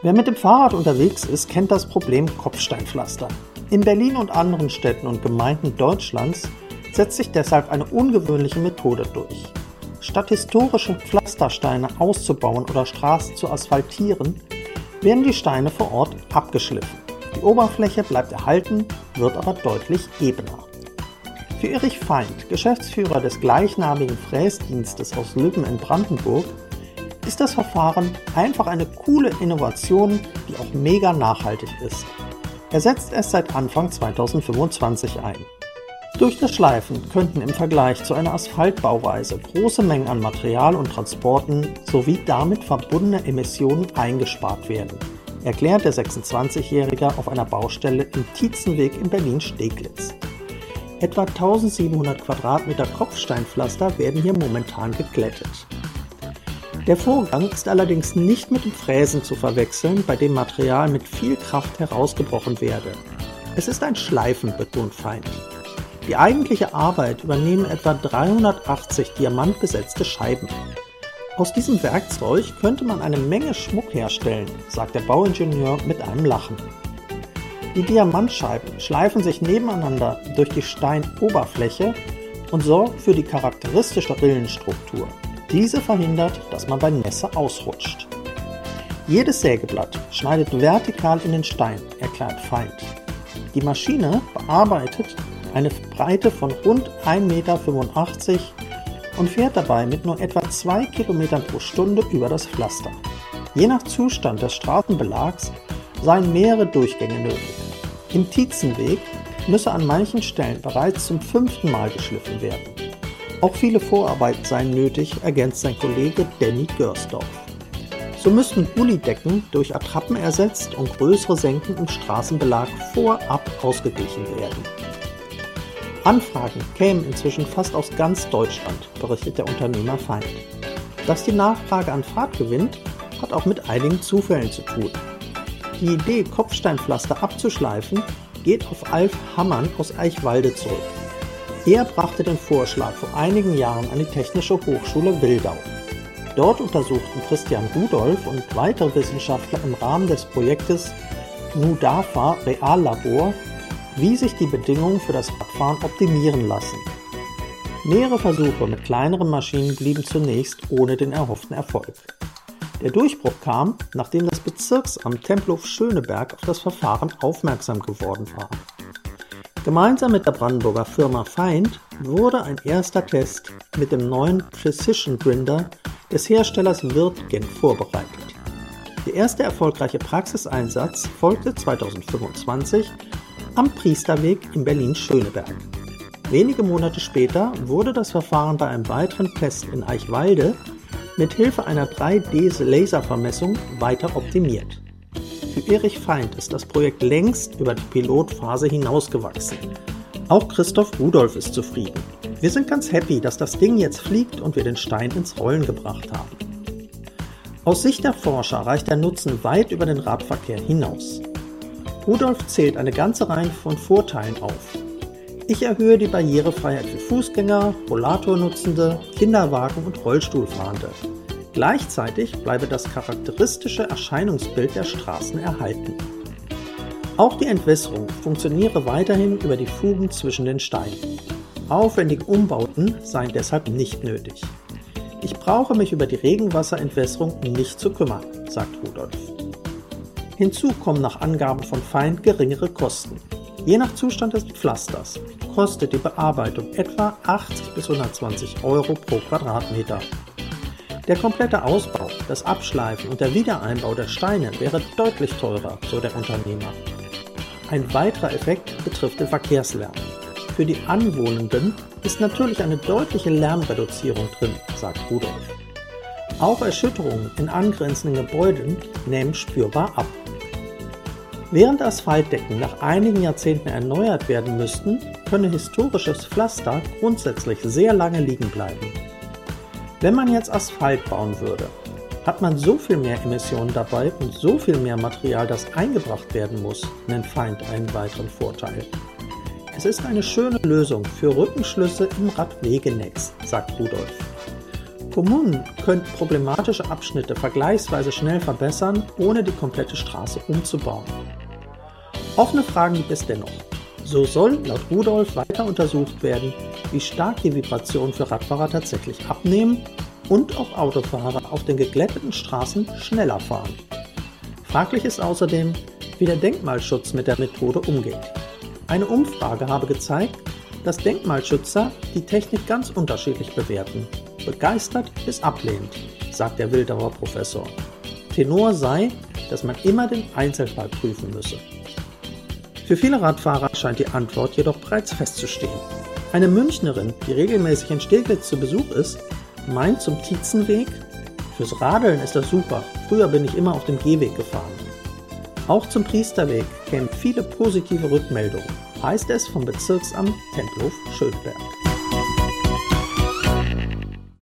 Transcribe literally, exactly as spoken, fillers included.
Wer mit dem Fahrrad unterwegs ist, kennt das Problem Kopfsteinpflaster. In Berlin und anderen Städten und Gemeinden Deutschlands setzt sich deshalb eine ungewöhnliche Methode durch. Statt historische Pflastersteine auszubauen oder Straßen zu asphaltieren, werden die Steine vor Ort abgeschliffen. Die Oberfläche bleibt erhalten, wird aber deutlich ebener. Für Erich Feind, Geschäftsführer des gleichnamigen Fräsdienstes aus Lübben in Brandenburg, ist das Verfahren einfach eine coole Innovation, die auch mega nachhaltig ist. Er setzt es seit Anfang zweitausendfünfundzwanzig ein. Durch das Schleifen könnten im Vergleich zu einer Asphaltbauweise große Mengen an Material und Transporten sowie damit verbundene Emissionen eingespart werden, erklärt der sechsundzwanzigjährige auf einer Baustelle im Tietzenweg in Berlin-Steglitz. Etwa eintausendsiebenhundert Quadratmeter Kopfsteinpflaster werden hier momentan geglättet. Der Vorgang ist allerdings nicht mit dem Fräsen zu verwechseln, bei dem Material mit viel Kraft herausgebrochen werde. Es ist ein Schleifen, betont Feind. Die eigentliche Arbeit übernehmen etwa dreihundertachtzig diamantbesetzte Scheiben. Aus diesem Werkzeug könnte man eine Menge Schmuck herstellen, sagt der Bauingenieur mit einem Lachen. Die Diamantscheiben schleifen sich nebeneinander durch die Steinoberfläche und sorgen für die charakteristische Rillenstruktur. Diese verhindert, dass man beim Nässe ausrutscht. Jedes Sägeblatt schneidet vertikal in den Stein, erklärt Feind. Die Maschine bearbeitet eine Breite von rund ein Komma fünfundachtzig Meter und fährt dabei mit nur etwa zwei Kilometern pro Stunde über das Pflaster. Je nach Zustand des Straßenbelags seien mehrere Durchgänge nötig. Im Tietzenweg müsse an manchen Stellen bereits zum fünften Mal geschliffen werden. Auch viele Vorarbeiten seien nötig, ergänzt sein Kollege Danny Görsdorf. So müssten Gullidecken durch Attrappen ersetzt und größere Senken im Straßenbelag vorab ausgeglichen werden. Anfragen kämen inzwischen fast aus ganz Deutschland, berichtet der Unternehmer Feind. Dass die Nachfrage an Fahrt gewinnt, hat auch mit einigen Zufällen zu tun. Die Idee, Kopfsteinpflaster abzuschleifen, geht auf Alf Hammann aus Eichwalde zurück. Er brachte den Vorschlag vor einigen Jahren an die Technische Hochschule Wildau. Dort untersuchten Christian Rudolph und weitere Wissenschaftler im Rahmen des Projektes NUDAFA Reallabor, wie sich die Bedingungen für das Radfahren optimieren lassen. Mehrere Versuche mit kleineren Maschinen blieben zunächst ohne den erhofften Erfolg. Der Durchbruch kam, nachdem das Bezirksamt Tempelhof-Schöneberg auf das Verfahren aufmerksam geworden war. Gemeinsam mit der Brandenburger Firma Feind wurde ein erster Test mit dem neuen Precision Grinder des Herstellers Wirtgen vorbereitet. Der erste erfolgreiche Praxiseinsatz folgte zweitausendfünfundzwanzig am Priesterweg in Berlin-Schöneberg. Wenige Monate später wurde das Verfahren bei einem weiteren Test in Eichwalde mit Hilfe einer drei D-Laservermessung weiter optimiert. Für Erich Feind ist das Projekt längst über die Pilotphase hinausgewachsen. Auch Christoph Rudolph ist zufrieden. Wir sind ganz happy, dass das Ding jetzt fliegt und wir den Stein ins Rollen gebracht haben. Aus Sicht der Forscher reicht der Nutzen weit über den Radverkehr hinaus. Rudolph zählt eine ganze Reihe von Vorteilen auf. Ich erhöhe die Barrierefreiheit für Fußgänger, Rollatornutzende, Kinderwagen und Rollstuhlfahrende. Gleichzeitig bleibe das charakteristische Erscheinungsbild der Straßen erhalten. Auch die Entwässerung funktioniere weiterhin über die Fugen zwischen den Steinen. Aufwendige Umbauten seien deshalb nicht nötig. Ich brauche mich über die Regenwasserentwässerung nicht zu kümmern, sagt Rudolph. Hinzu kommen nach Angaben von Feind geringere Kosten. Je nach Zustand des Pflasters kostet die Bearbeitung etwa achtzig bis hundertzwanzig Euro pro Quadratmeter. Der komplette Ausbau, das Abschleifen und der Wiedereinbau der Steine wäre deutlich teurer, so der Unternehmer. Ein weiterer Effekt betrifft den Verkehrslärm. Für die Anwohnenden ist natürlich eine deutliche Lärmreduzierung drin, sagt Rudolph. Auch Erschütterungen in angrenzenden Gebäuden nehmen spürbar ab. Während Asphaltdecken nach einigen Jahrzehnten erneuert werden müssten, könne historisches Pflaster grundsätzlich sehr lange liegen bleiben. Wenn man jetzt Asphalt bauen würde, hat man so viel mehr Emissionen dabei und so viel mehr Material, das eingebracht werden muss, nennt Feind einen weiteren Vorteil. Es ist eine schöne Lösung für Rückenschlüsse im Radwegenetz, sagt Rudolph. Kommunen können problematische Abschnitte vergleichsweise schnell verbessern, ohne die komplette Straße umzubauen. Offene Fragen gibt es dennoch. So soll laut Rudolph weiter untersucht werden, wie stark die Vibrationen für Radfahrer tatsächlich abnehmen und ob Autofahrer auf den geglätteten Straßen schneller fahren. Fraglich ist außerdem, wie der Denkmalschutz mit der Methode umgeht. Eine Umfrage habe gezeigt, dass Denkmalschützer die Technik ganz unterschiedlich bewerten. Begeistert bis ablehnend, sagt der Wildauer Professor. Tenor sei, dass man immer den Einzelfall prüfen müsse. Für viele Radfahrer scheint die Antwort jedoch bereits festzustehen. Eine Münchnerin, die regelmäßig in Steglitz zu Besuch ist, meint zum Tietzenweg: Fürs Radeln ist das super, früher bin ich immer auf dem Gehweg gefahren. Auch zum Priesterweg kämen viele positive Rückmeldungen, heißt es vom Bezirksamt Tempelhof-Schöneberg.